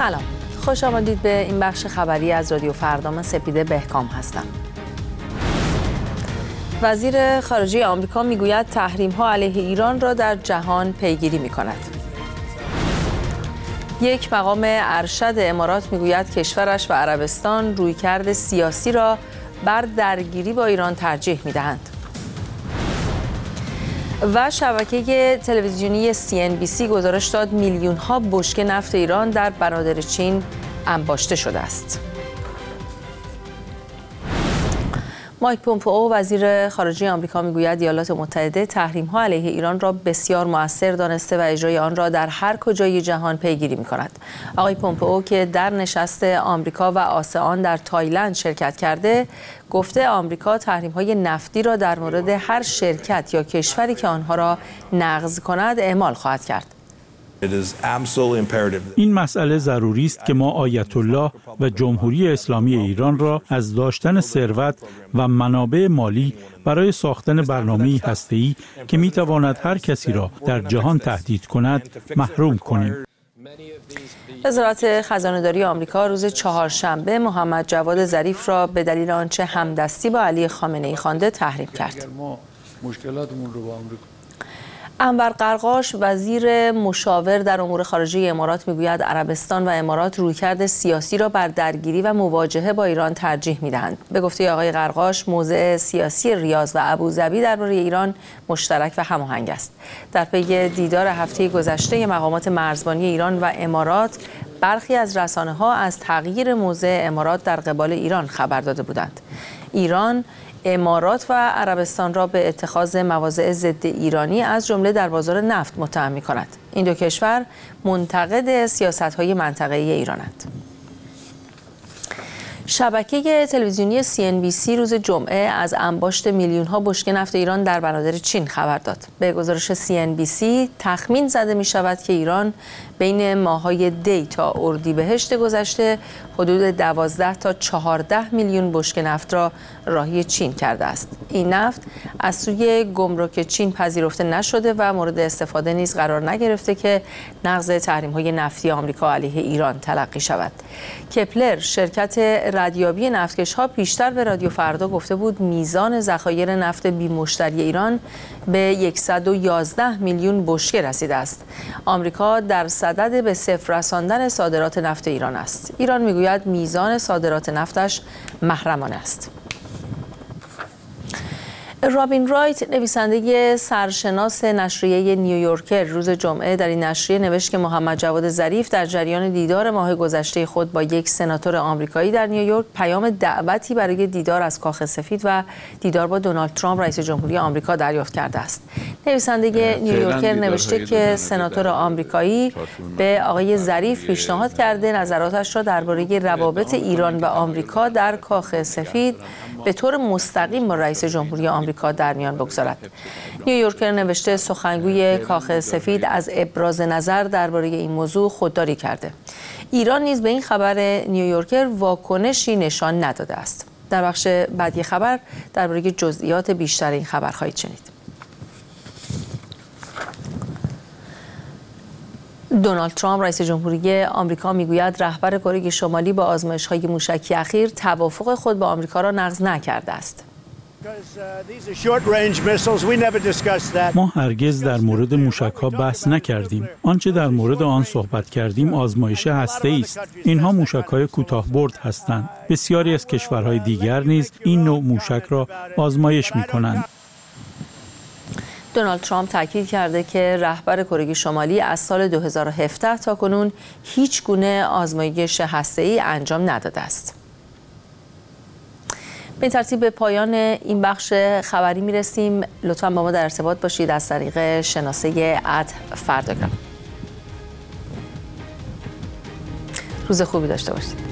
سلام، خوش آمدید به این بخش خبری از رادیو فردا. من سپیده بهکام هستم. وزیر خارجه آمریکا میگوید تحریم‌ها علیه ایران را در جهان پیگیری می‌کند. یک مقام ارشد امارات میگوید کشورش و عربستان رویکرد سیاسی را بر درگیری با ایران ترجیح می‌دهند. و شبکه تلویزیونی CNBC گزارش داد میلیون‌ها بشکه نفت ایران در بنادر چین انباشته شده است. مایک پومپئو وزیر خارجه آمریکا میگوید ایالات متحده تحریم‌ها علیه ایران را بسیار مؤثر دانسته و اجرای آن را در هر کجای جهان پیگیری می‌کند. آقای پومپئو که در نشست آمریکا و آسئان در تایلند شرکت کرده، گفته آمریکا تحریم‌های نفتی را در مورد هر شرکت یا کشوری که آنها را نقض کند اعمال خواهد کرد. این مسئله ضروری است که ما آیت الله و جمهوری اسلامی ایران را از داشتن ثروت و منابع مالی برای ساختن برنامه‌ای هسته‌ای که می‌تواند هر کسی را در جهان تهدید کند محروم کنیم. وزارت خزانه‌داری آمریکا روز چهارشنبه محمد جواد ظریف را به دلیل آنچه همدستی با علی خامنه‌ای خوانده تحریم کرد. انور قرقاش وزیر مشاور در امور خارجه امارات میگوید عربستان و امارات رویکرد سیاسی را بر درگیری و مواجهه با ایران ترجیح میدهند. به گفته آقای قرقاش موضع سیاسی ریاض و ابوظبی درباره ایران مشترک و هماهنگ است. در پی دیدار هفته گذشته مقامات مرزبانی ایران و امارات، برخی از رسانه‌ها از تغییر موضع امارات در قبال ایران خبر داده بودند. ایران امارات و عربستان را به اتخاذ مواضع ضد ایرانی از جمله در بازار نفت متهم می‌کند. این دو کشور منتقد سیاست‌های منطقه‌ای ایرانند. شبکه تلویزیونی CNBC روز جمعه از انباشت میلیون‌ها بشکه نفت ایران در بنادر چین خبر داد. به گزارش CNBC تخمین زده می‌شود که ایران بین ماه‌های دی تا اردیبهشت گذشته حدود 12 تا 14 میلیون بشکه نفت را راهی چین کرده است. این نفت از سوی گمرک چین پذیرفته نشده و مورد استفاده نیز قرار نگرفته که نقض تحریم‌های نفتی آمریکا علیه ایران تلقی شود. کپلر شرکت ردیابی نفتکش‌ها پیشتر به رادیو فردا گفته بود میزان ذخایر نفت بی مشتری ایران به 111 میلیون بشکه رسیده است. آمریکا در صدد به صفر رساندن صادرات نفت ایران است. ایران میگوید میزان صادرات نفتش محرمانه است. رابین رایت نویسنده سرشناس نشریه نیویورکر روز جمعه در این نشریه نوشت که محمد جواد ظریف در جریان دیدار ماه گذشته خود با یک سناتور آمریکایی در نیویورک پیام دعوتی برای دیدار از کاخ سفید و دیدار با دونالد ترامپ رئیس جمهوری آمریکا دریافت کرده است. نویسنده نیویورکر نوشته که سناتور آمریکایی به آقای ظریف پیشنهاد کرده نظراتش را درباره روابط ایران و آمریکا در کاخ سفید به طور مستقیم با رئیس جمهوری آمریکا در میان بگذارد. نیویورکر نوشته سخنگوی کاخ سفید از ابراز نظر درباره این موضوع خودداری کرده. ایران نیز به این خبر نیویورکر واکنشی نشان نداده است. در بخش بعدی خبر درباره جزئیات بیشتر این خبر خواهید شنید. دونالد ترامپ رئیس جمهوری آمریکا میگوید رهبر کره شمالی با آزمایش‌های موشکی اخیر توافق خود با آمریکا را نقض نکرده است. ما هرگز در مورد موشک‌ها بحث نکردیم. آنچه در مورد آن صحبت کردیم آزمایش هسته‌ای است. اینها موشک‌های کوتاه‌برد هستند. بسیاری از کشورهای دیگر نیز این نوع موشک را آزمایش می‌کنند. دونالد ترامپ تاکید کرده که رهبر کره شمالی از سال 2017 تا کنون هیچ گونه آزمایش هسته‌ای انجام نداده است. به ترتیب به پایان این بخش خبری میرسیم. لطفاً با ما در ارتباط باشید از طریق شناسه @فرداگرام. روز خوبی داشته باشید.